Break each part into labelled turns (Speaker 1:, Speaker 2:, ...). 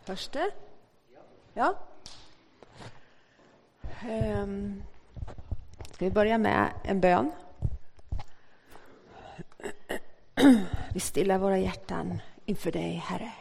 Speaker 1: Hörs det? Ja. Ska vi börja med en bön? Vi stillar våra hjärtan inför dig, Herre.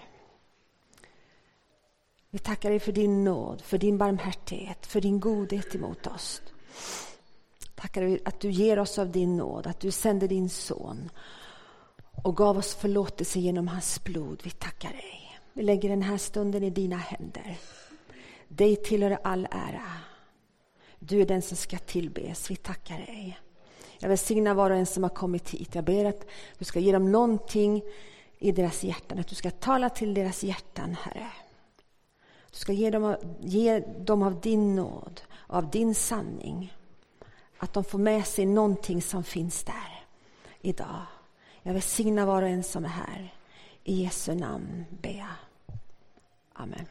Speaker 1: Vi tackar dig för din nåd, för din barmhärtighet, för din godhet emot oss. Tackar dig att du ger oss av din nåd, att du sände din son och gav oss förlåtelse genom hans blod. Vi tackar dig. Vi lägger den här stunden i dina händer. Dig tillhör all ära. Du är den som ska tillbes. Vi tackar dig. Jag välsignar var och en som har kommit hit. Jag ber att du ska ge dem någonting i deras hjärtan. Att du ska tala till deras hjärtan, Herre. Du ska ge dem av din nåd, av din sanning. Att de får med sig någonting som finns där idag. Jag välsignar var och en som är här. I Jesu namn ber jag. Amen.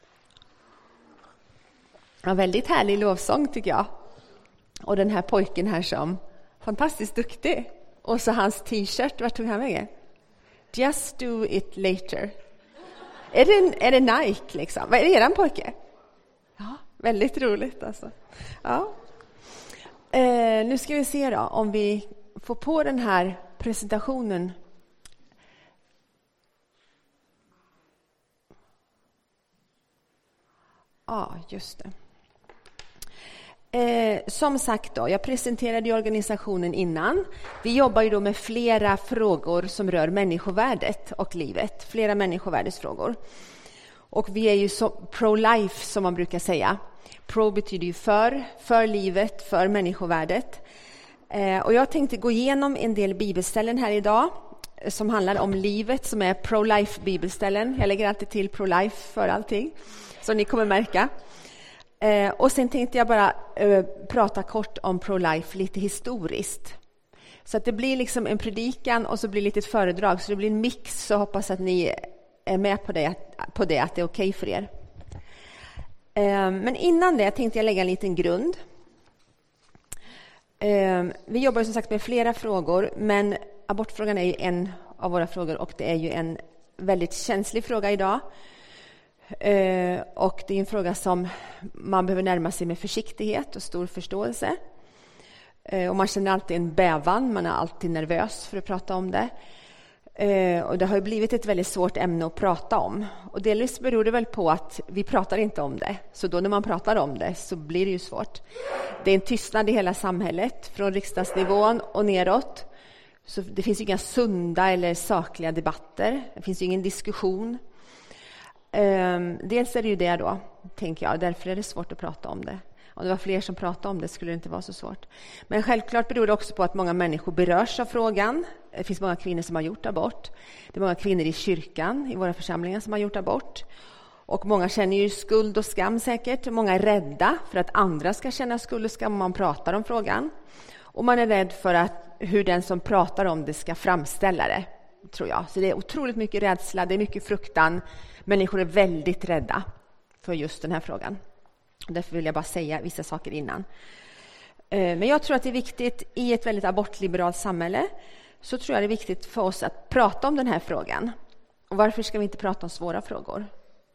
Speaker 1: En väldigt härlig lovsång tycker jag. Och den här pojken här som fantastiskt duktig. Och så hans t-shirt, vart tog han vägen? Just do it later. Är det Nike liksom? Vad är det eran pojke? Ja, väldigt roligt alltså. Ja. Nu ska vi se då om vi får på den här presentationen. Ja, just det. Som sagt då, jag presenterade ju organisationen innan. Vi jobbar ju då med flera frågor som rör människovärdet och livet. Flera människovärdesfrågor. Och vi är ju pro-life som man brukar säga. Pro betyder ju för livet, för människovärdet. Och jag tänkte gå igenom en del bibelställen här idag som handlar om livet, som är pro-life bibelställen. Jag lägger alltid till pro-life för allting, som ni kommer märka. Och sen tänkte jag bara prata kort om pro-life lite historiskt. Så att det blir liksom en predikan och så blir det lite ett föredrag. Så det blir en mix, så hoppas att ni är med på det att det är okej för er. Men innan det tänkte jag lägga en liten grund. Vi jobbar som sagt med flera frågor, men abortfrågan är ju en av våra frågor och det är ju en väldigt känslig fråga idag. Och det är en fråga som man behöver närma sig med försiktighet och stor förståelse. Och man känner alltid en bävan, man är alltid nervös för att prata om det. Och det har ju blivit ett väldigt svårt ämne att prata om. Och delvis beror det väl på att vi pratar inte om det. Så då när man pratar om det så blir det ju svårt. Det är en tystnad i hela samhället, från riksdagsnivån och neråt. Så det finns ju inga sunda eller sakliga debatter. Det finns ju ingen diskussion. Dels är det ju det då, tänker jag. Därför är det svårt att prata om det. Om det var fler som pratade om det skulle det inte vara så svårt. Men självklart beror det också på att många människor berörs av frågan. Det finns många kvinnor som har gjort abort. Det är många kvinnor i kyrkan, i våra församlingar, som har gjort abort. Och många känner ju skuld och skam säkert. Många är rädda för att andra ska känna skuld och skam om man pratar om frågan. Och man är rädd för hur den som pratar om det ska framställa det, tror jag. Så det är otroligt mycket rädsla, det är mycket fruktan. Människor är väldigt rädda för just den här frågan. Därför vill jag bara säga vissa saker innan. Men jag tror att det är viktigt i ett väldigt abortliberalt samhälle, så tror jag det är viktigt för oss att prata om den här frågan. Och varför ska vi inte prata om svåra frågor?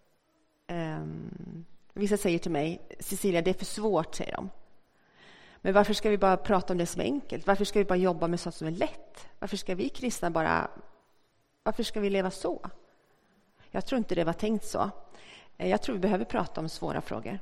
Speaker 1: Vissa säger till mig, Cecilia, det är för svårt, säger de. Men varför ska vi bara prata om det som är enkelt? Varför ska vi bara jobba med sånt som är lätt? Varför ska vi kristna varför ska vi leva så? Jag tror inte det var tänkt så. Jag tror vi behöver prata om svåra frågor.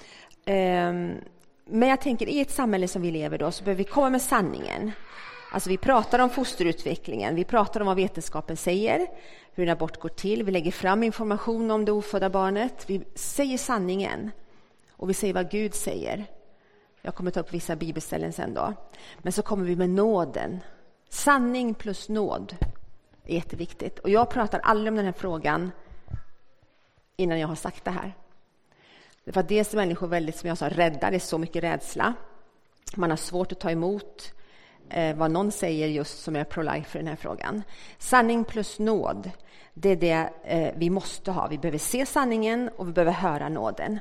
Speaker 1: Men jag tänker, i ett samhälle som vi lever då, så behöver vi komma med sanningen. Alltså vi pratar om fosterutvecklingen, vi pratar om vad vetenskapen säger, hur en abort går till, vi lägger fram information om det ofödda barnet, vi säger sanningen och vi säger vad Gud säger. Jag kommer ta upp vissa bibelställen sen då. Men så kommer vi med nåden. Sanning plus nåd är jätteviktigt. Och jag pratar aldrig om den här frågan innan jag har sagt det här. Det var dels människor väldigt, som jag sa, rädda. Det är så mycket rädsla. Man har svårt att ta emot vad någon säger just som är pro-life för den här frågan. Sanning plus nåd, det är det vi måste ha. Vi behöver se sanningen och vi behöver höra nåden.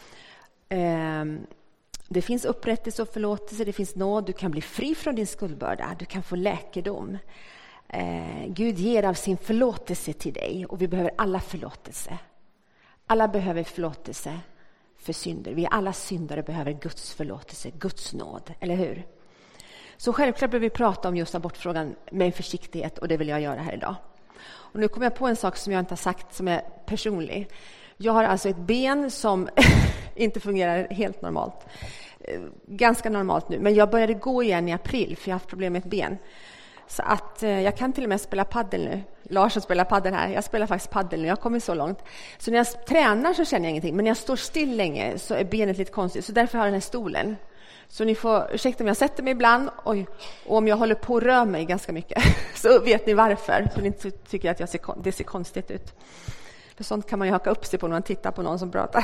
Speaker 1: Det finns upprättelse och förlåtelse, det finns nåd. Du kan bli fri från din skuldbörda, du kan få läkedom. Gud ger av sin förlåtelse till dig och vi behöver alla förlåtelse. Alla behöver förlåtelse för synder. Vi alla syndare behöver Guds förlåtelse, Guds nåd, eller hur? Så självklart behöver vi prata om just abortfrågan med försiktighet, och det vill jag göra här idag. Och nu kommer jag på en sak som jag inte har sagt som är personlig. Jag har alltså ett ben som inte fungerar helt normalt. Ganska normalt nu, men jag började gå igen i april för jag har haft problem med ett ben. Så att jag kan till och med spela paddel nu. Lars spelar paddel här. Jag spelar faktiskt paddel nu. Jag har kommit så långt. Så när jag tränar så känner jag ingenting. Men när jag står still länge så är benet lite konstigt. Så därför har jag den här stolen. Så ni får ursäkta om jag sätter mig ibland. Och om jag håller på att röra mig ganska mycket. Så vet ni varför. Så ni inte tycker att det ser konstigt ut. För sånt kan man ju haka upp sig på när man tittar på någon som pratar.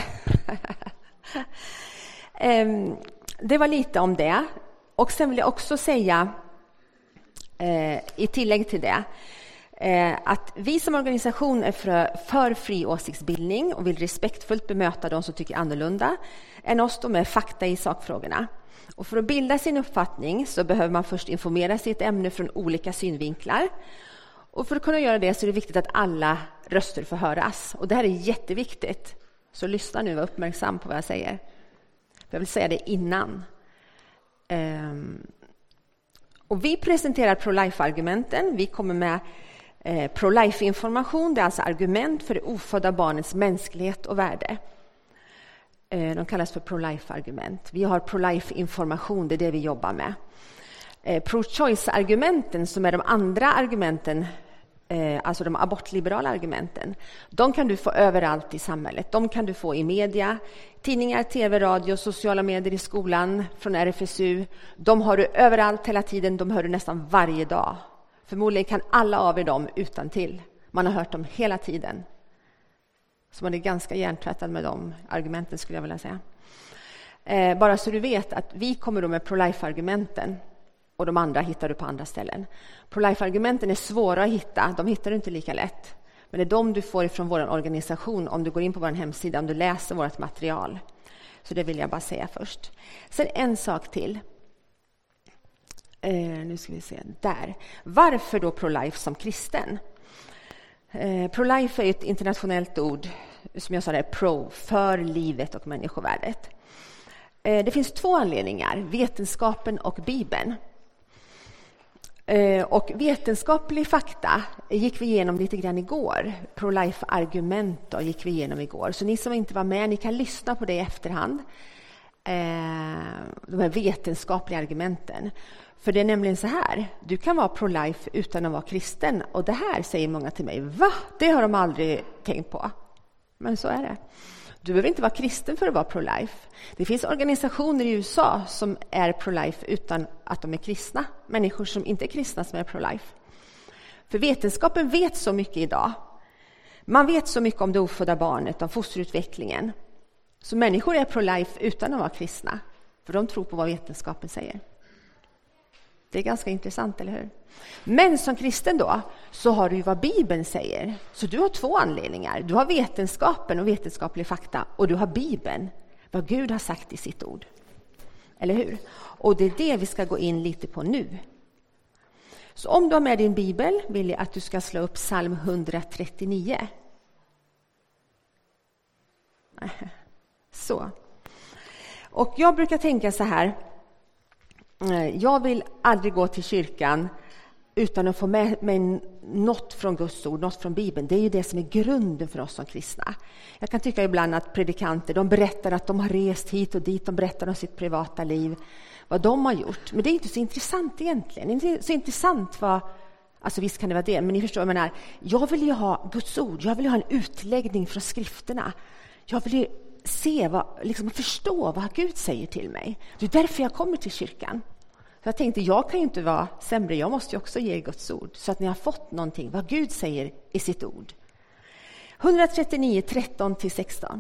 Speaker 1: Det var lite om det. Och sen vill jag också säga i tillägg till det att vi som organisation är för fri åsiktsbildning och vill respektfullt bemöta de som tycker annorlunda än oss. De är fakta i sakfrågorna. Och för att bilda sin uppfattning så behöver man först informera sig i ett ämne från olika synvinklar. Och för att kunna göra det så är det viktigt att alla röster får höras. Och det här är jätteviktigt. Så lyssna nu och var uppmärksam på vad jag säger. Jag vill säga det innan. Och vi presenterar pro-life-argumenten. Vi kommer med pro-life-information. Det är alltså argument för det ofödda barnets mänsklighet och värde. De kallas för pro-life-argument. Vi har pro-life-information, det är det vi jobbar med. Pro-choice-argumenten som är de andra argumenten, alltså de abortliberala argumenten, de kan du få överallt i samhället. De kan du få i media, tidningar, tv, radio, sociala medier, i skolan, från RFSU. De har du överallt hela tiden, de hör du nästan varje dag. Förmodligen kan alla av er dem utan till. Man har hört dem hela tiden. Så man är ganska hjärntvättad med de argumenten, skulle jag vilja säga. Bara så du vet att vi kommer då med pro-life-argumenten. Och de andra hittar du på andra ställen. Pro-life-argumenten är svåra att hitta. De hittar du inte lika lätt. Men det är de du får ifrån vår organisation om du går in på vår hemsida, om du läser vårt material. Så det vill jag bara säga först. Sen en sak till. Nu ska vi se. Där. Varför då pro-life som kristen? Pro-life är ett internationellt ord, som jag sa där, pro, för livet och människovärdet. Det finns två anledningar, vetenskapen och Bibeln. Och vetenskaplig fakta gick vi igenom lite grann igår. Pro-life-argument då gick vi igenom igår. Så ni som inte var med, ni kan lyssna på det i efterhand. De här vetenskapliga argumenten. För det är nämligen så här, du kan vara pro-life utan att vara kristen. Och det här säger många till mig, va? Det har de aldrig tänkt på. Men så är det. Du behöver inte vara kristen för att vara pro-life. Det finns organisationer i USA som är pro-life utan att de är kristna. Människor som inte är kristna som är pro-life. För vetenskapen vet så mycket idag. Man vet så mycket om det ofödda barnet, om fosterutvecklingen. Så människor är pro-life utan att vara kristna. För de tror på vad vetenskapen säger. Det är ganska intressant, eller hur? Men som kristen då, så har du ju vad Bibeln säger. Så du har två anledningar. Du har vetenskapen och vetenskaplig fakta. Och du har Bibeln, vad Gud har sagt i sitt ord. Eller hur? Och det är det vi ska gå in lite på nu. Så om du har med din Bibel vill jag att du ska slå upp psalm 139. Så. Och jag brukar tänka så här. Jag vill aldrig gå till kyrkan utan att få med mig något från Guds ord, något från Bibeln. Det är ju det som är grunden för oss som kristna. Jag kan tycka ibland att predikanter, de berättar att de har rest hit och dit. De berättar om sitt privata liv, vad de har gjort. Men det är inte så intressant egentligen. Det är inte så intressant vad... Alltså visst kan det vara det, men ni förstår vad jag menar. Jag vill ju ha Guds ord. Jag vill ju ha en utläggning från skrifterna. Jag vill ju se, liksom förstå vad Gud säger till mig. Det är därför jag kommer till kyrkan. Så jag tänkte, jag kan ju inte vara sämre. Jag måste ju också ge Guds ord. Så att ni har fått någonting, vad Gud säger i sitt ord. 139, 13-16.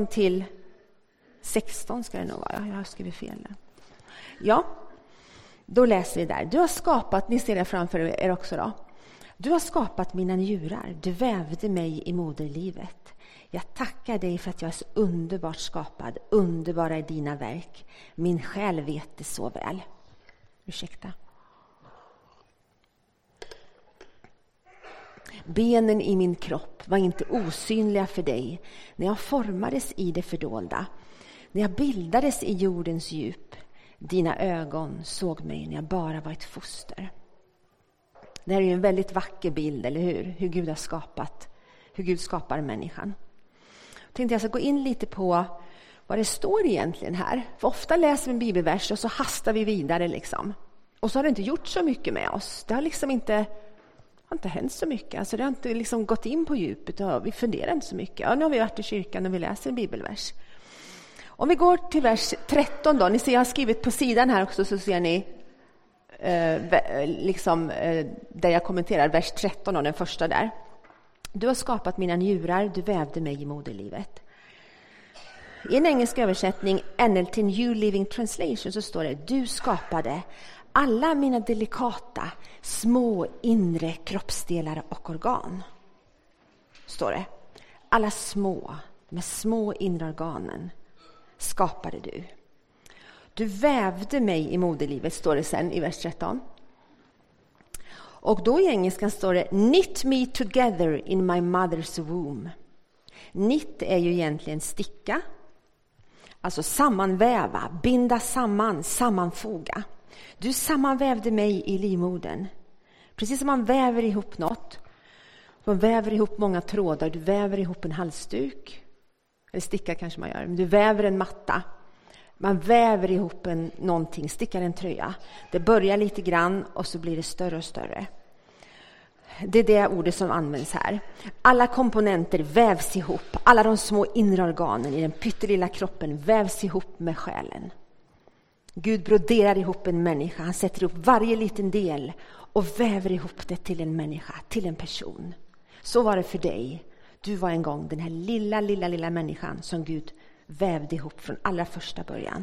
Speaker 1: 13-16 ska det nog vara. Jag har skrivit fel där. Ja, då läser vi där. Du har skapat, ni ser det framför er också då. Du har skapat mina njurar. Du vävde mig i moderlivet. Jag tackar dig för att jag är så underbart skapad. Underbara är dina verk. Min själ vet det så väl. Ursäkta. Benen i min kropp var inte osynliga för dig när jag formades i det fördolda. När jag bildades i jordens djup. Dina ögon såg mig när jag bara var ett foster. Det här är ju en väldigt vacker bild, eller hur? Hur Gud skapar människan. Jag tänkte jag ska gå in lite på vad det står egentligen här. För ofta läser vi en bibelvers och så hastar vi vidare liksom. Och så har det inte gjort så mycket med oss. Det har liksom inte hänt så mycket. Alltså det har inte liksom gått in på djupet och vi funderar inte så mycket. Ja, nu har vi varit i kyrkan och vi läser en bibelvers. Om vi går till vers 13 då. Ni ser jag har skrivit på sidan här också, så ser ni där jag kommenterar vers 13 och den första där. Du har skapat mina njurar, du vävde mig i moderlivet. I en engelsk översättning, NLT New Living Translation, så står det: du skapade alla mina delikata, små inre kroppsdelar och organ. Står det. Alla små, med små inre organen skapade du. Du vävde mig i moderlivet, står det sen i vers 13. Och då i engelskan står det: knit me together in my mother's womb. Knit är ju egentligen sticka. Alltså sammanväva, binda samman, sammanfoga. Du sammanvävde mig i livmodern. Precis som man väver ihop något. Man väver ihop många trådar. Du väver ihop en halsduk. Eller sticka kanske man gör. Men du väver en matta. Man väver ihop någonting, stickar en tröja. Det börjar lite grann och så blir det större och större. Det är det ordet som används här. Alla komponenter vävs ihop. Alla de små inre organen i den pyttelilla kroppen vävs ihop med själen. Gud broderar ihop en människa. Han sätter upp varje liten del och väver ihop det till en människa, till en person. Så var det för dig. Du var en gång den här lilla människan som Gud vävde ihop från allra första början.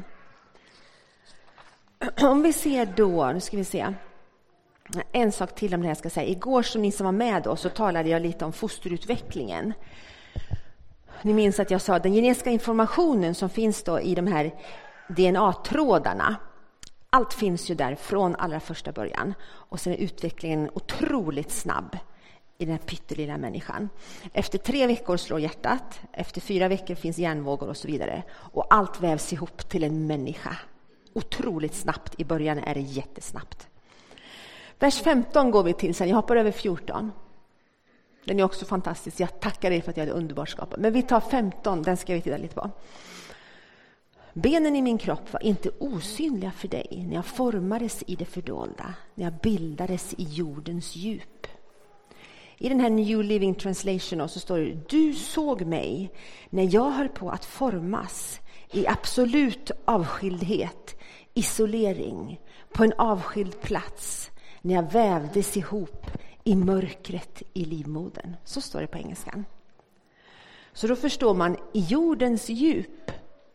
Speaker 1: Om vi ser då, nu ska vi se. En sak till om det här ska säga. Igår som ni som var med då så talade jag lite om fosterutvecklingen. Ni minns att jag sa att den genetiska informationen som finns då i de här DNA-trådarna. Allt finns ju där från allra första början. Och sen är utvecklingen otroligt snabb i den här pyttelilla människan. Efter 3 veckor slår hjärtat. Efter 4 veckor finns hjärnvågor och så vidare. Och allt vävs ihop till en människa. Otroligt snabbt. I början är det jättesnabbt. Vers 15 går vi till sen. Jag hoppar över 14. Den är också fantastisk. Jag tackar er för att jag hade underbart skapat. Men vi tar 15. Den ska vi titta lite på. Benen i min kropp var inte osynliga för dig när jag formades i det fördolda. När jag bildades i jordens djup. I den här New Living Translation så står det: du såg mig när jag höll på att formas i absolut avskildhet, isolering, på en avskild plats, när jag vävdes ihop i mörkret i livmodern. Så står det på engelskan. Så då förstår man, i jordens djup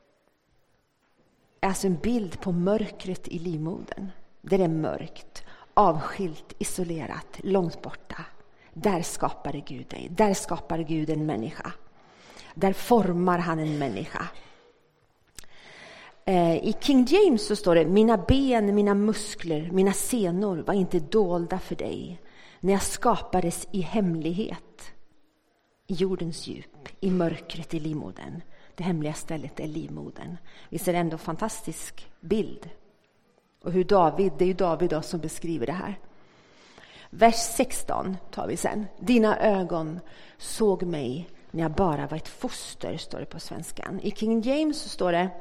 Speaker 1: är alltså en bild på mörkret i livmodern. Där är mörkt, avskilt, isolerat, långt borta. Där skapade Gud dig. Där skapade Gud en människa. Där formar han en människa. I King James så står det: mina ben, mina muskler, mina senor var inte dolda för dig när jag skapades i hemlighet. I jordens djup, i mörkret i livmodern. Det hemliga stället är livmodern. Vi ser ändå en fantastisk bild. Och hur det är ju David då som beskriver det här. Vers 16 tar vi sen. Dina ögon såg mig när jag bara var ett foster, står det på svenskan. I King James så står det: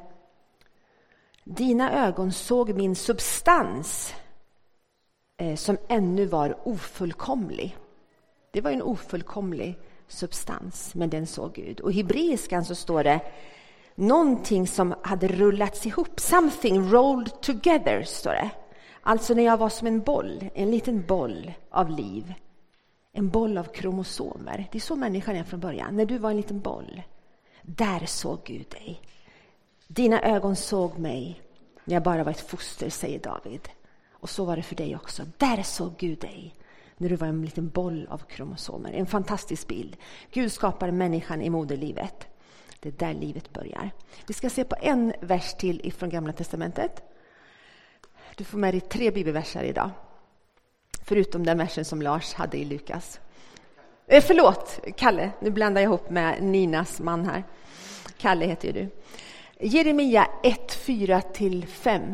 Speaker 1: dina ögon såg min substans som ännu var ofullkomlig. Det var en ofullkomlig substans, men den såg Gud. Och i hebreiskan så står det någonting som hade rullats ihop. Something rolled together, står det. Alltså när jag var som en boll, en liten boll av liv. En boll av kromosomer. Det är så människan är från början. När du var en liten boll, där såg Gud dig. Dina ögon såg mig när jag bara var ett foster, säger David. Och så var det för dig också. Där såg Gud dig när du var en liten boll av kromosomer. En fantastisk bild. Gud skapar människan i moderlivet. Det är där livet börjar. Vi ska se på en vers till ifrån Gamla testamentet. Du får med dig 3 bibelverser idag. Förutom den versen som Lars hade i Lukas. Förlåt, Kalle. Nu blandar jag ihop med Ninas man här. Kalle heter ju du. Jeremia 1:4-5.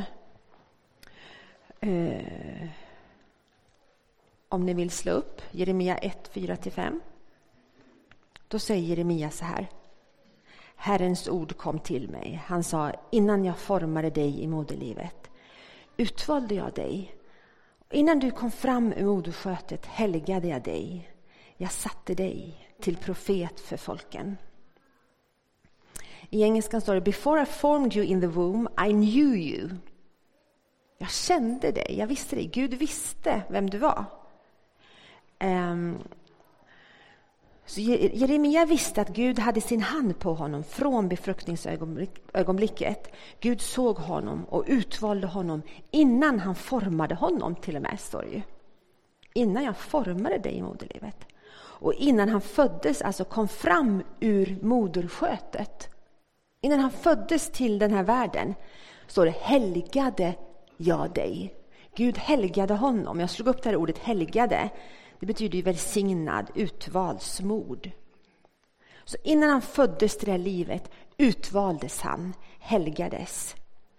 Speaker 1: Om ni vill slå upp Jeremia 1:4-5. Då säger Jeremia så här. Herrens ord kom till mig. Han sa, innan jag formade dig i moderlivet utvalde jag dig. Innan du kom fram ur moderskötet helgade jag dig. Jag satte dig till profet för folken. I engelskan står det, before I formed you in the womb, I knew you. Jag kände dig, jag visste dig. Gud visste vem du var. Så Jeremia visste att Gud hade sin hand på honom från befruktningsögonblicket. Gud såg honom och utvalde honom innan han formade honom, till och med står det ju. Innan jag formade dig i moderlivet. Och innan han föddes, alltså kom fram ur moderskötet. Innan han föddes till den här världen, står det, helgade jag dig. Gud helgade honom. Jag slog upp det här ordet helgade. Det betyder ju välsignad, utvald, smord. Så innan han föddes till det här livet utvaldes han, helgades.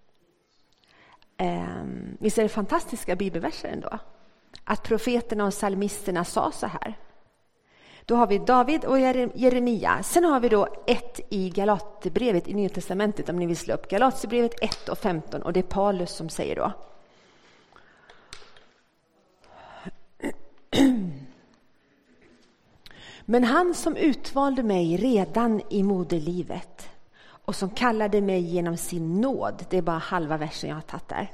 Speaker 1: Visst är det fantastiska bibelverser ändå? Att profeterna och psalmisterna sa så här. Då har vi David och Jeremia. Sen har vi då ett i Galaterbrevet i Nya testamentet, om ni vill slå upp. Galaterbrevet 1:15, och det är Paulus som säger då. Men han som utvalde mig redan i moderlivet och som kallade mig genom sin nåd, det är bara halva versen jag har tagit där.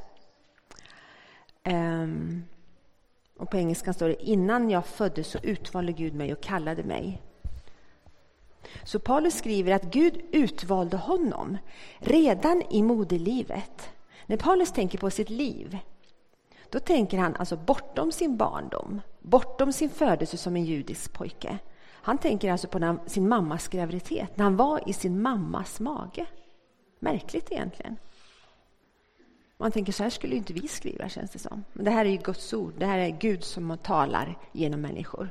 Speaker 1: Och på engelska står det, innan jag föddes så utvalde Gud mig och kallade mig. Så Paulus skriver att Gud utvalde honom redan i moderlivet. När Paulus tänker på sitt liv, då tänker han alltså bortom sin barndom, bortom sin födelse som en judisk pojke. Han tänker alltså på sin mammas graviditet, när han var i sin mammas mage. Märkligt egentligen. Man tänker, så här skulle ju inte vi skriva, känns det som. Men det här är ju Guds ord. Det här är Gud som talar genom människor.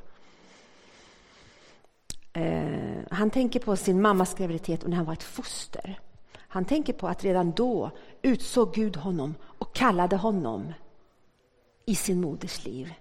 Speaker 1: Han tänker på sin mammas graviditet och när han var ett foster. Han tänker på att redan då utsåg Gud honom och kallade honom i sin moders liv.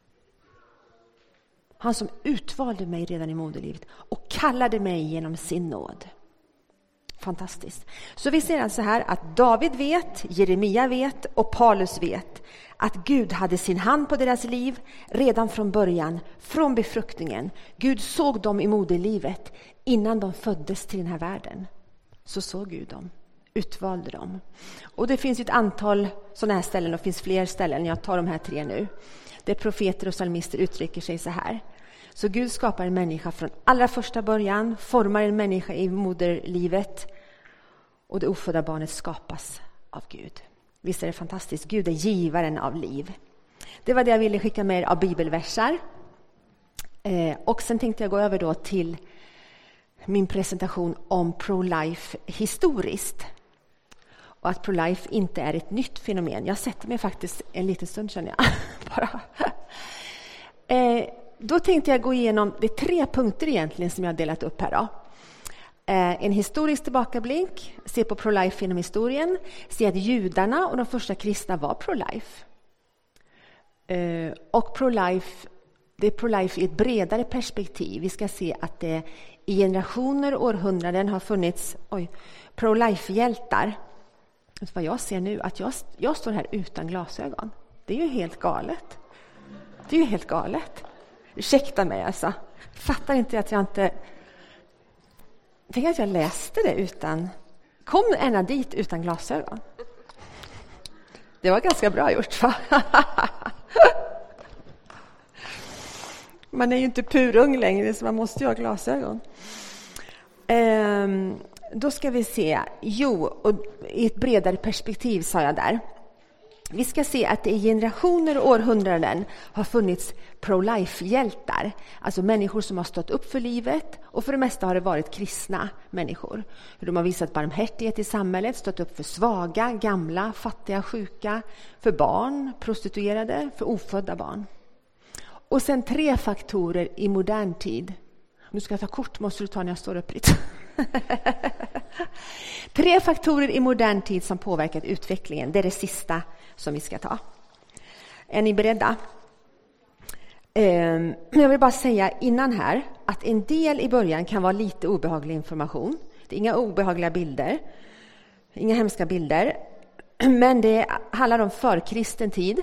Speaker 1: Han som utvalde mig redan i moderlivet och kallade mig genom sin nåd. Fantastiskt. Så vi ser alltså här att David vet, Jeremia vet och Paulus vet att Gud hade sin hand på deras liv redan från början, från befruktningen. Gud såg dem i moderlivet innan de föddes till den här världen. Så såg Gud dem, utvalde dem. Och det finns ett antal sådana här ställen, och det finns fler ställen, jag tar de här 3 nu. Där profeter och psalmister uttrycker sig så här. Så Gud skapar en människa från allra första början, formar en människa i moderlivet, och det ofödda barnet skapas av Gud. Visst är det fantastiskt? Gud är givaren av liv. Det var det jag ville skicka med av bibelversar. Och sen tänkte jag gå över då till min presentation om pro-life historiskt. Och att pro-life inte är ett nytt fenomen. Jag sätter mig faktiskt en liten stund, känner jag. Bara. Då tänkte jag gå igenom, det är 3 punkter egentligen som jag har delat upp här då. En historisk tillbakablick, se på pro-life genom historien, se att judarna och de första kristna var pro-life. Och pro-life, det är pro-life i ett bredare perspektiv. Vi ska se att det i generationer och århundraden har funnits pro-life-hjältar. Vad jag ser nu, att jag står här utan glasögon. Det är ju helt galet. Det är ju helt galet. Ursäkta mig alltså. Fattar inte att jag inte... Tänk att jag läste det utan... Kom ända dit utan glasögon. Det var ganska bra gjort, va? Man är ju inte purung längre, så man måste ju ha glasögon. Då ska vi se. Jo, och i ett bredare perspektiv sa jag där. Vi ska se att det i generationer och århundraden har funnits pro-life-hjältar. Alltså människor som har stått upp för livet, och för det mesta har det varit kristna människor. De har visat barmhärtighet i samhället, stått upp för svaga, gamla, fattiga, sjuka, för barn, prostituerade, för ofödda barn. Och sen 3 faktorer i modern tid. Nu ska jag ta kort, måste du ta när jag står uppritt. 3 faktorer i modern tid som påverkat utvecklingen. Det är det sista som vi ska ta. Är ni beredda? Jag vill bara säga innan här att en del i början kan vara lite obehaglig information. Det är inga obehagliga bilder, inga hemska bilder, men det handlar om förkristen tid.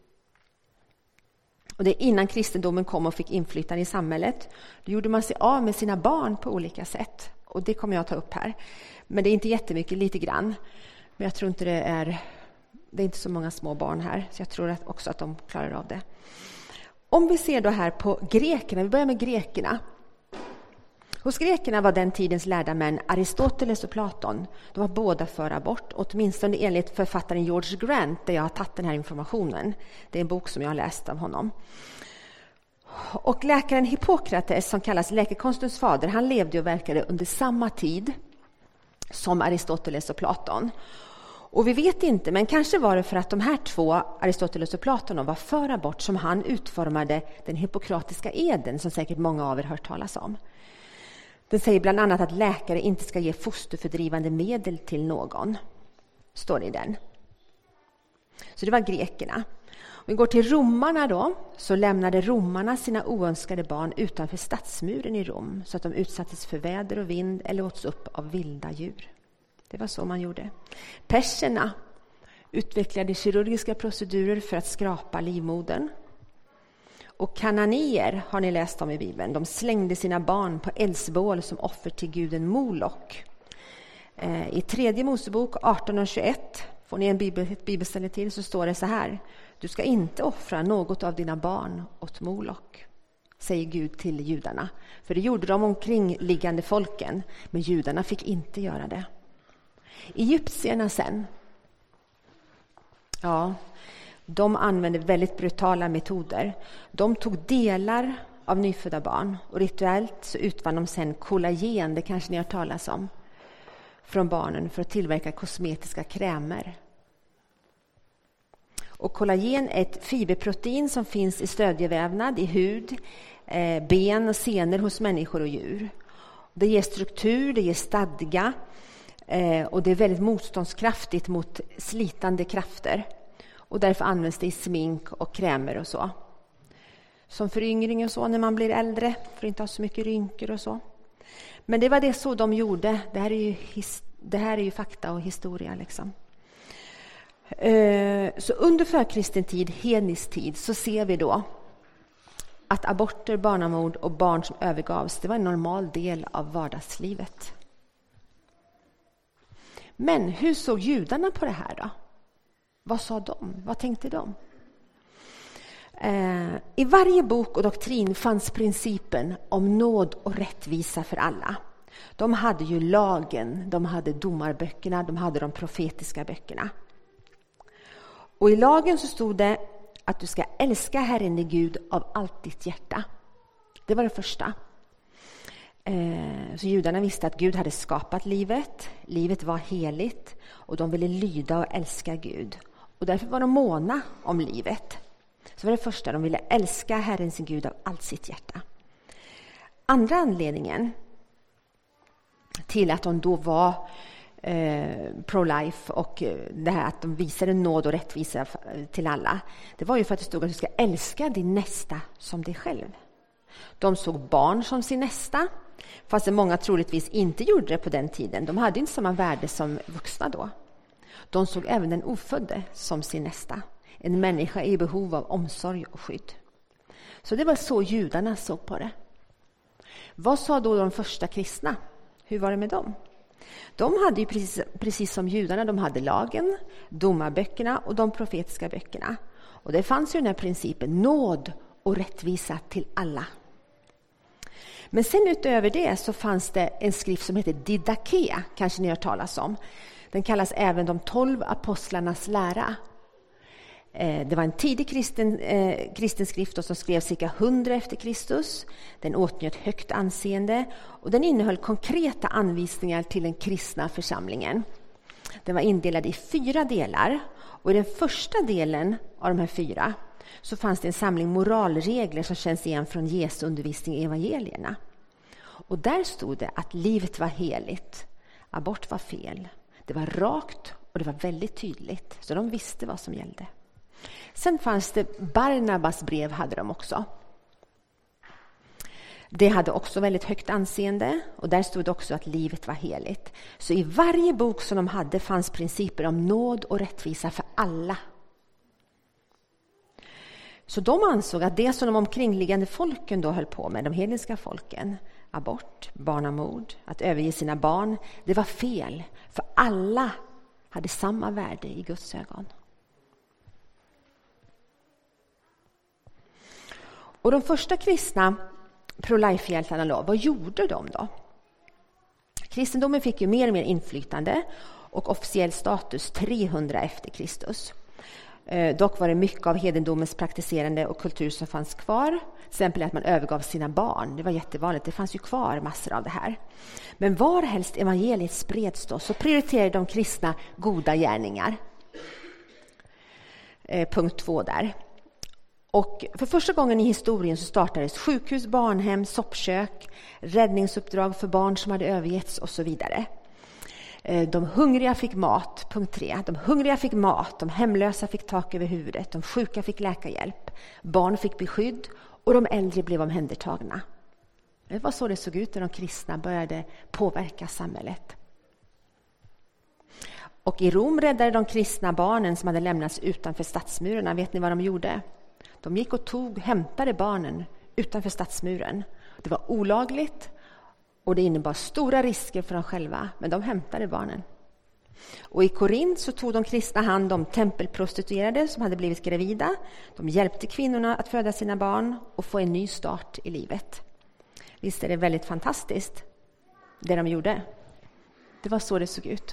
Speaker 1: Och det är innan kristendomen kom och fick inflytande i samhället. Då gjorde man sig av med sina barn på olika sätt. Och det kommer jag att ta upp här. Men det är inte jättemycket, lite grann. Men jag tror inte det är inte så många små barn här. Så jag tror också att de klarar av det. Om vi ser då här på grekerna, vi börjar med grekerna. Hos grekerna var den tidens lärda män Aristoteles och Platon. De var båda för abort, åtminstone enligt författaren George Grant, där jag har tagit den här informationen. Det är en bok som jag har läst av honom. Och läkaren Hippokrates, som kallas läkekonstens fader, han levde och verkade under samma tid som Aristoteles och Platon. Och vi vet inte, men kanske var det för att de här 2, Aristoteles och Platon, var för abort som han utformade den hippokratiska eden, som säkert många av er hört talas om. Den säger bland annat att läkare inte ska ge fosterfördrivande medel till någon. Står det i den. Så det var grekerna. Om vi går till romarna då, så lämnade romarna sina oönskade barn utanför stadsmuren i Rom, så att de utsattes för väder och vind eller åts upp av vilda djur. Det var så man gjorde. Perserna utvecklade kirurgiska procedurer för att skrapa livmodern. Och kananéer har ni läst om i Bibeln. De slängde sina barn på eldsbål som offer till guden Molok. I 3 Mosebok 18:21 får ni ett bibelställe till, så står det så här: du ska inte offra något av dina barn åt Molok, säger Gud till judarna. För det gjorde de omkringliggande folken, men judarna fick inte göra det. Egyptierna sen, de använde väldigt brutala metoder. De tog delar av nyfödda barn och rituellt så utvann de sen kollagen, det kanske ni har talat om, från barnen för att tillverka kosmetiska krämer. Och kollagen är ett fiberprotein som finns i stödjevävnad, i hud, ben och senor hos människor och djur. Det ger struktur, det ger stadga och det är väldigt motståndskraftigt mot slitande krafter. Och därför används det i smink och krämer och så. Som föryngring och så när man blir äldre, för att inte ha så mycket rynkor och så. Men det var det så de gjorde. Det här är ju fakta och historia liksom. Så under förkristen tid, hednisk tid, så ser vi då att aborter, barnamord och barn som övergavs, det var en normal del av vardagslivet. Men hur såg judarna på det här då? Vad sa de? Vad tänkte de? I varje bok och doktrin fanns principen om nåd och rättvisa för alla. De hade ju lagen, de hade domarböckerna, de hade de profetiska böckerna. Och i lagen så stod det att du ska älska Herren din Gud av allt ditt hjärta. Det var det första. Så judarna visste att Gud hade skapat livet. Livet var heligt och de ville lyda och älska Gud. Och därför var de måna om livet. Så var det första, de ville älska Herren sin Gud av allt sitt hjärta. Andra anledningen till att de då var pro-life och det här att de visade nåd och rättvisa till alla, det var ju för att det stod att du ska älska din nästa som dig själv. De såg barn som sin nästa, fast många troligtvis inte gjorde det på den tiden. De hade inte samma värde som vuxna då. De såg även den ofödde som sin nästa. En människa i behov av omsorg och skydd. Så det var så judarna såg på det. Vad sa då de första kristna? Hur var det med dem? De hade ju precis som judarna, de hade lagen, domarböckerna och de profetiska böckerna. Och det fanns ju den här principen, nåd och rättvisa till alla. Men sen utöver det så fanns det en skrift som heter Didache, kanske ni har talat om. Den kallas även de 12 apostlarnas lära. Det var en tidig kristen skrift som skrevs cirka 100 efter Kristus. Den åtnjöt högt anseende och den innehöll konkreta anvisningar till den kristna församlingen. Den var indelad i 4 delar och i den första delen av de här 4 så fanns det en samling moralregler som känns igen från Jesu undervisning i evangelierna. Och där stod det att livet var heligt, abort var fel. Det var rakt och det var väldigt tydligt, så de visste vad som gällde. Sen fanns det Barnabas brev, hade de också. Det hade också väldigt högt anseende, och där stod det också att livet var heligt. Så i varje bok som de hade fanns principer om nåd och rättvisa för alla. Så de ansåg att det som de omkringliggande folken då höll på med, de hedniska folken, abort, barnamord, att överge sina barn, det var fel. För alla hade samma värde i Guds ögon. Och de första kristna pro-life-hjältarna då, vad gjorde de då? Kristendomen fick ju mer och mer inflytande och officiell status 300 efter Kristus. Dock var det mycket av hedendomens praktiserande och kultur som fanns kvar. Till exempel att man övergav sina barn. Det var jättevanligt. Det fanns ju kvar massor av det här. Men var helst evangeliet spreds då, så prioriterade de kristna goda gärningar. Punkt 2 där. Och för första gången i historien så startades sjukhus, barnhem, soppkök, räddningsuppdrag för barn som hade övergetts och så vidare. De hungriga fick mat, punkt 3. De hungriga fick mat, de hemlösa fick tak över huvudet, de sjuka fick läkarhjälp, barn fick beskydd och de äldre blev omhändertagna. Det var så det såg ut när de kristna började påverka samhället. Och i Rom räddade de kristna barnen som hade lämnats utanför stadsmurarna. Vet ni vad de gjorde? De gick och hämtade barnen utanför stadsmuren. Det var olagligt och det innebar stora risker för dem själva, men de hämtade barnen. Och i Korint så tog de kristna hand om tempelprostituerade som hade blivit gravida. De hjälpte kvinnorna att föda sina barn och få en ny start i livet. Visst är det väldigt fantastiskt det de gjorde? Det var så det såg ut.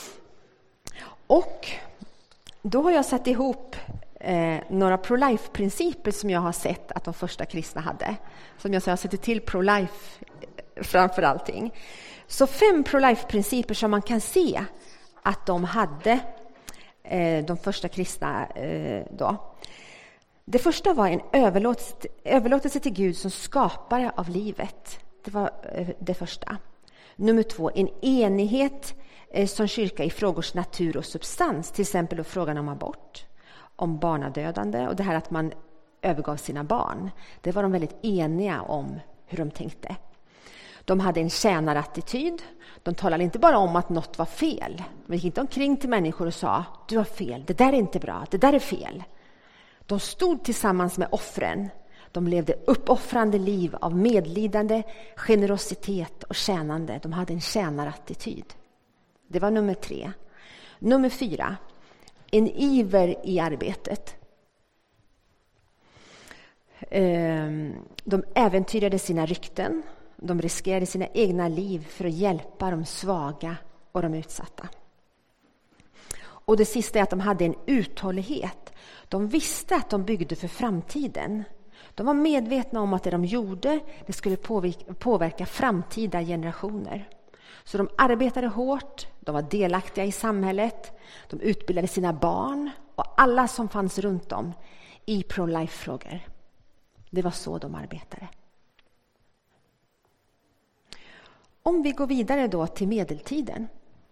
Speaker 1: Och då har jag satt ihop några pro-life-principer som jag har sett att de första kristna hade. Som jag sätter till pro-life framför allting. Så 5 pro-life-principer som man kan se att de hade, de första kristna då. Det första var en överlåtelse till Gud som skapare av livet. Det var det första. Nummer 2, en enighet som kyrka i frågors natur och substans. Till exempel då frågan om abort, om barnadödande och det här att man övergav sina barn. Det var de väldigt eniga om hur de tänkte. De hade en tjänarattityd. De talade inte bara om att något var fel. De gick inte omkring till människor och sa, du har fel, det där är inte bra, det där är fel. De stod tillsammans med offren. De levde uppoffrande liv av medlidande, generositet och tjänande. De hade en tjänarattityd. Det var nummer 3. Nummer 4. En iver i arbetet. De äventyrade sina rykten. De riskerade sina egna liv för att hjälpa de svaga och de utsatta. Och det sista är att de hade en uthållighet. De visste att de byggde för framtiden. De var medvetna om att det de gjorde, det skulle påverka framtida generationer. Så de arbetade hårt, de var delaktiga i samhället, de utbildade sina barn och alla som fanns runt om i pro-life-frågor. Det var så de arbetade. Om vi går vidare då till medeltiden.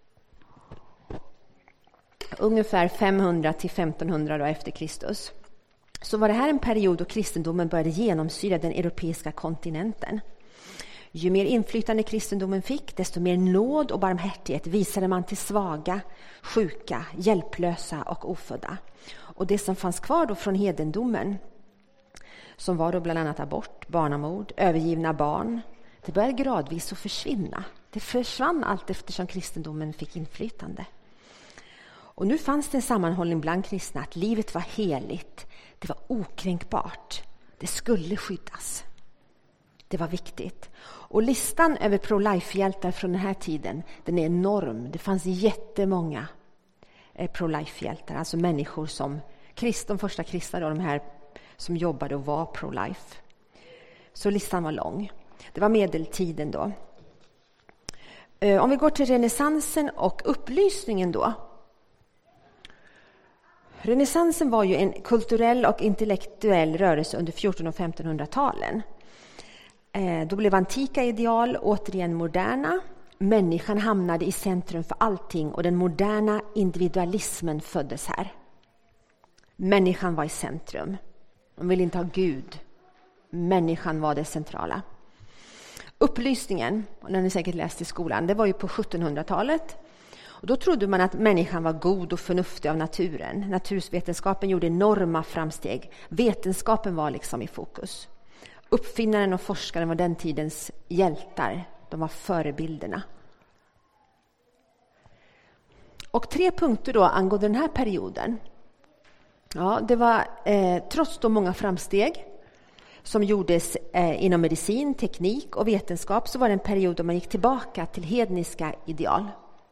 Speaker 1: Ungefär 500 till 1500 då efter Kristus. Så var det här en period då kristendomen började genomsyra den europeiska kontinenten. Ju mer inflytande kristendomen fick, desto mer nåd och barmhärtighet visade man till svaga, sjuka, hjälplösa och ofödda. Och det som fanns kvar då från hedendomen, som var då bland annat abort, barnamord, övergivna barn, det började gradvis att försvinna. Det försvann allt eftersom kristendomen fick inflytande. Och nu fanns det en sammanhållning bland kristna att livet var heligt, det var okränkbart, det skulle skyddas. Det var viktigt. Och listan över pro-life-hjältar från den här tiden, den är enorm. Det fanns jättemånga pro-life-hjältar, alltså människor som de första kristna, de här som jobbade och var pro-life. Så listan var lång. Det var medeltiden då. Om vi går till renässansen och upplysningen då. Renässansen var ju en kulturell och intellektuell rörelse under 1400- och 1500-talen. Då blev antika ideal återigen moderna. Människan hamnade i centrum för allting och den moderna individualismen föddes här. Människan var i centrum. De ville inte ha Gud. Människan var det centrala. Upplysningen, och den har ni säkert läst i skolan, det var ju på 1700-talet. Och då trodde man att människan var god och förnuftig av naturen. Naturvetenskapen gjorde enorma framsteg. Vetenskapen var liksom i fokus. Uppfinnaren och forskaren var den tidens hjältar. De var förebilderna. Och 3 punkter då angående den här perioden. Ja, det var trots då många framsteg som gjordes inom medicin, teknik och vetenskap, så var det en period då man gick tillbaka till hedniska ideal.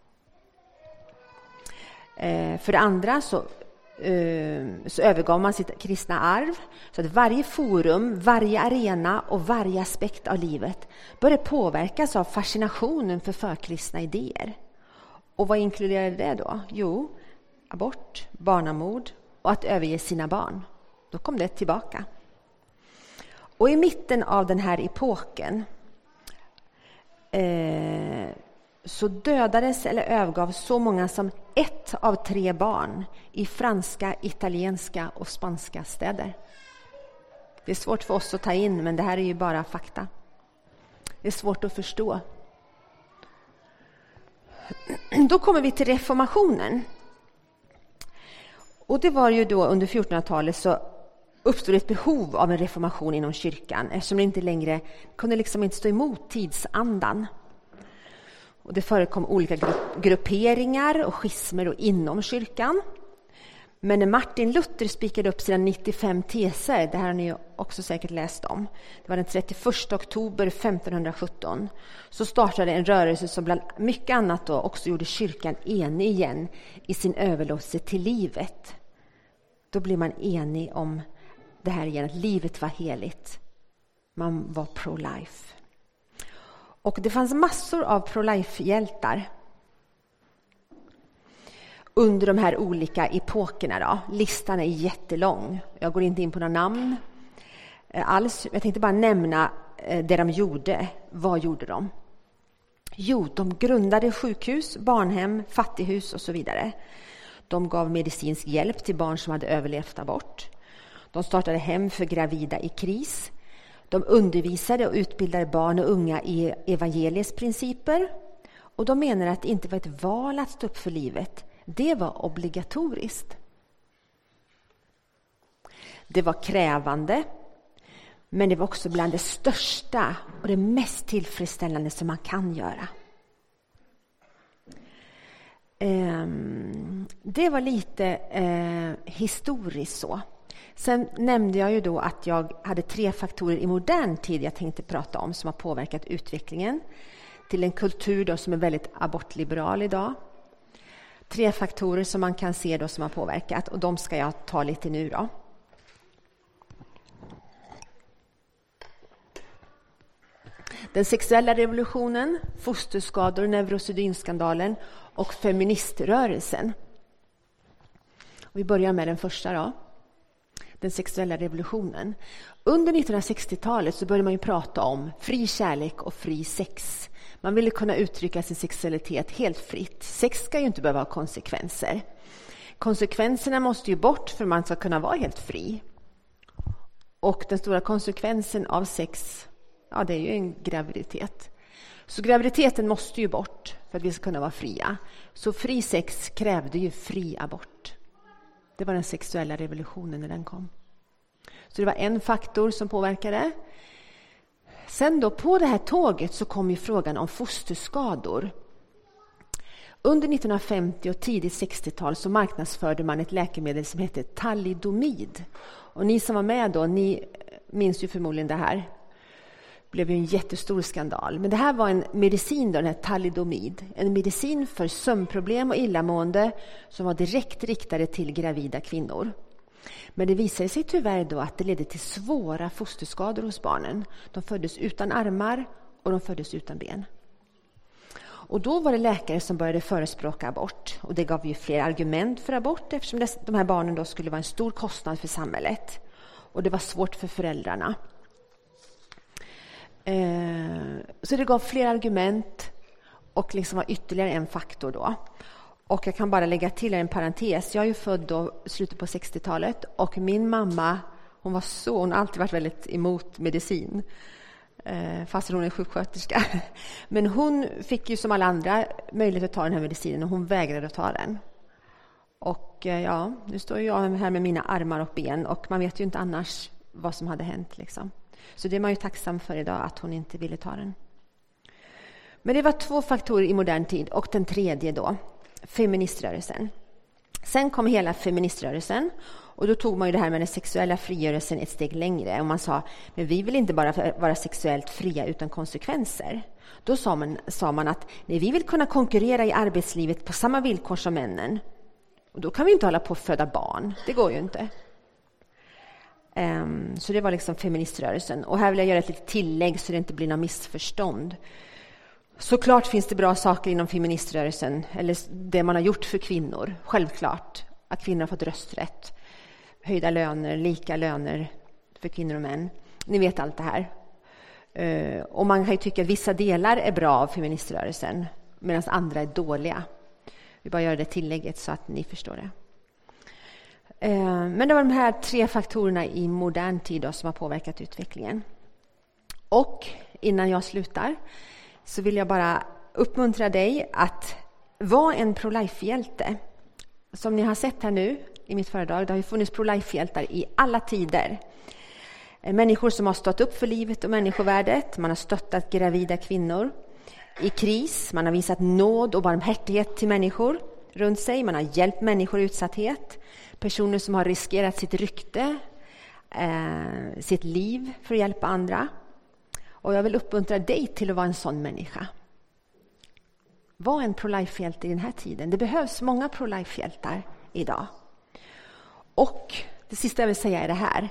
Speaker 1: För det andra så övergav man sitt kristna arv, så att varje forum, varje arena och varje aspekt av livet började påverkas av fascinationen för förkristna idéer. Och vad inkluderade det då? Jo, abort, barnamord och att överge sina barn. Då kom det tillbaka. Och i mitten av den här epoken så dödades eller övergavs så många som 1 av 3 barn i franska, italienska och spanska städer. Det är svårt för oss att ta in, men det här är ju bara fakta. Det är svårt att förstå. Då kommer vi till reformationen. Och det var ju då under 1400-talet så uppstod ett behov av en reformation inom kyrkan, eftersom det inte längre kunde liksom inte stå emot tidsandan. Och det förekom olika grupperingar och schismer inom kyrkan. Men när Martin Luther spikade upp sina 95 teser, det här har ni också säkert läst om, det var den 31 oktober 1517, så startade en rörelse som bland mycket annat då också gjorde kyrkan enig igen i sin överlåtelse till livet. Då blev man enig om det här igen, att livet var heligt. Man var pro-life. Och det fanns massor av pro-life-hjältar under de här olika epokerna. Då. Listan är jättelång. Jag går inte in på några namn alls. Jag tänkte bara nämna det de gjorde. Vad gjorde de? Jo, de grundade sjukhus, barnhem, fattighus och så vidare. De gav medicinsk hjälp till barn som hade överlevt abort. De startade hem för gravida i kris. De undervisade och utbildade barn och unga i evangeliets principer. Och de menar att det inte var ett val att stå upp för livet. Det var obligatoriskt. Det var krävande, men det var också bland det största och det mest tillfredsställande som man kan göra. Det var lite historiskt så. Sen nämnde jag ju då att jag hade 3 faktorer i modern tid jag tänkte prata om som har påverkat utvecklingen till en kultur då som är väldigt abortliberal idag. 3 faktorer som man kan se då som har påverkat, och de ska jag ta lite nu då. Den sexuella revolutionen, fosterskador, neurosedynskandalen och feministrörelsen. Och vi börjar med den första då. Den sexuella revolutionen. Under 1960-talet så började man ju prata om fri kärlek och fri sex. Man ville kunna uttrycka sin sexualitet helt fritt. Sex ska ju inte behöva ha konsekvenser. Konsekvenserna måste ju bort för man ska kunna vara helt fri. Och den stora konsekvensen av sex, ja, det är ju en graviditet. Så graviditeten måste ju bort för att vi ska kunna vara fria. Så fri sex krävde ju fri abort. Det var den sexuella revolutionen när den kom. Så det var en faktor som påverkade. Sen då på det här tåget så kom ju frågan om fosterskador. Under 1950 och tidigt 60-tal så marknadsförde man ett läkemedel som heter thalidomid. Och ni som var med då, ni minns ju förmodligen det här. Det blev ju en jättestor skandal. Men det här var en medicin då, den här thalidomid. En medicin för sömnproblem och illamående som var direkt riktade till gravida kvinnor. Men det visade sig tyvärr då att det ledde till svåra fosterskador hos barnen. De föddes utan armar och de föddes utan ben. Och då var det läkare som började förespråka abort. Och det gav ju fler argument för abort eftersom de här barnen då skulle vara en stor kostnad för samhället. Och det var svårt för föräldrarna. Så det gav fler argument och liksom var ytterligare en faktor då. Och jag kan bara lägga till en parentes. Jag är ju född då slutet på 60-talet och min mamma, hon har alltid varit väldigt emot medicin. Fast hon är sjuksköterska. Men hon fick ju som alla andra möjlighet att ta den här medicinen och hon vägrade att ta den. Och ja, nu står jag här med mina armar och ben och man vet ju inte annars vad som hade hänt liksom. Så det är man ju tacksam för idag att hon inte ville ta den. Men det var 2 faktorer i modern tid och den tredje då, feministrörelsen. Sen kom hela feministrörelsen och då tog man ju det här med den sexuella frigörelsen ett steg längre. Och man sa, men vi vill inte bara vara sexuellt fria utan konsekvenser. Då sa man att nej, vi vill kunna konkurrera i arbetslivet på samma villkor som männen. Och då kan vi inte hålla på att föda barn, det går ju inte. Så det var liksom feministrörelsen. Och här vill jag göra ett litet tillägg så det inte blir några missförstånd. Såklart finns det bra saker inom feministrörelsen, eller det man har gjort för kvinnor. Självklart att kvinnor har fått rösträtt, höjda löner, lika löner för kvinnor och män. Ni vet allt det här. Och man kan ju tycka att vissa delar är bra av feministrörelsen medan andra är dåliga. Vi bara gör det tillägget så att ni förstår det. Men det var de här 3 faktorerna i modern tid då, som har påverkat utvecklingen. Och innan jag slutar så vill jag bara uppmuntra dig att vara en pro-life-hjälte. Som ni har sett här nu i mitt föredrag, det har ju funnits pro-life-hjältar i alla tider. Människor som har stått upp för livet och människovärdet. Man har stöttat gravida kvinnor i kris. Man har visat nåd och barmhärtighet till människor runt sig. Man har hjälpt människor i utsatthet. Personer som har riskerat sitt rykte, sitt liv för att hjälpa andra. Och jag vill uppmuntra dig till att vara en sån människa. Var en pro-life-hjälte i den här tiden. Det behövs många pro-life-hjältar idag. Och det sista jag vill säga är det här.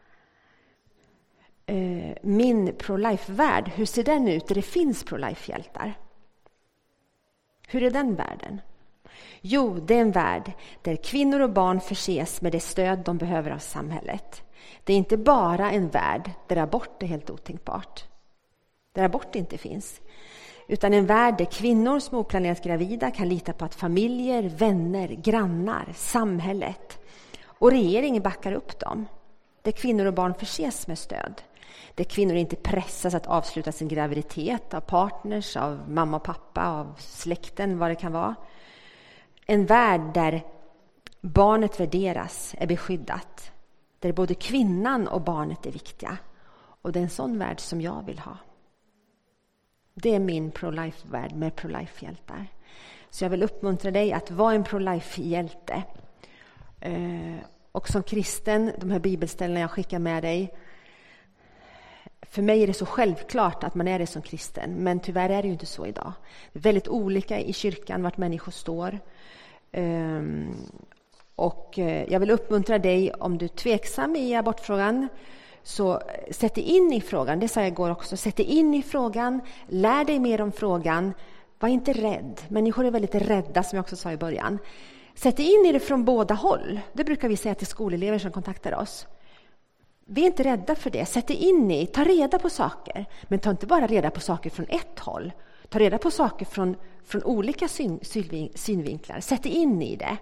Speaker 1: Min pro-life-värld, hur ser den ut där det finns pro-life-hjältar? Hur är den världen? Jo, det är en värld där kvinnor och barn förses med det stöd de behöver av samhället. Det är inte bara en värld där abort är helt otänkbart. Där abort inte finns. Utan en värld där kvinnor som är oplanerat gravida kan lita på att familjer, vänner, grannar, samhället och regeringen backar upp dem. Där kvinnor och barn förses med stöd. Där kvinnor inte pressas att avsluta sin graviditet av partners, av mamma och pappa, av släkten, vad det kan vara. En värld där barnet värderas, är beskyddat. Där både kvinnan och barnet är viktiga. Och det är en sån värld som jag vill ha. Det är min pro-life-värld med pro-life-hjältar. Så jag vill uppmuntra dig att vara en pro-life-hjälte. Och som kristen, de här bibelställena jag skickar med dig. För mig är det så självklart att man är det som kristen. Men tyvärr är det ju inte så idag. Det är väldigt olika i kyrkan vart människor står. Och jag vill uppmuntra dig, om du är tveksam i abortfrågan, så sätt dig in i frågan. Det sa jag igår också. Sätt dig in i frågan. Lär dig mer om frågan. Var inte rädd. Människor är väldigt rädda, som jag också sa i början. Sätt dig in i det från båda håll. Det brukar vi säga till skolelever som kontaktar oss. Vi är inte rädda för det. Sätt dig in i, ta reda på saker. Men ta inte bara reda på saker från ett håll. Ta reda på saker från olika synvinklar. Sätt dig in i det.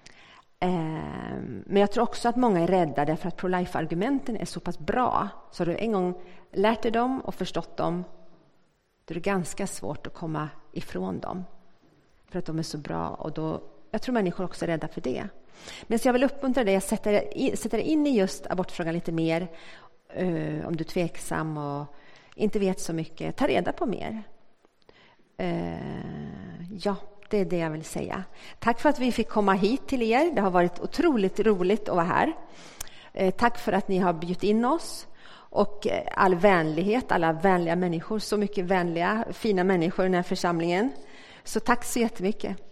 Speaker 1: Men jag tror också att många är rädda därför att pro-life-argumenten är så pass bra. Så har du en gång lärt dig dem och förstått dem, då är det ganska svårt att komma ifrån dem. För att de är så bra. Och då, jag tror människor också är rädda för det. Men så jag vill uppmuntra dig att sätta dig in i just abortfrågan lite mer. Om du är tveksam och inte vet så mycket, ta reda på mer. Ja, det är det jag vill säga. Tack för att vi fick komma hit till er. Det har varit otroligt roligt att vara här. Tack för att ni har bjudit in oss. Och all vänlighet, alla vänliga människor. Så mycket vänliga, fina människor i den här församlingen. Så tack så jättemycket.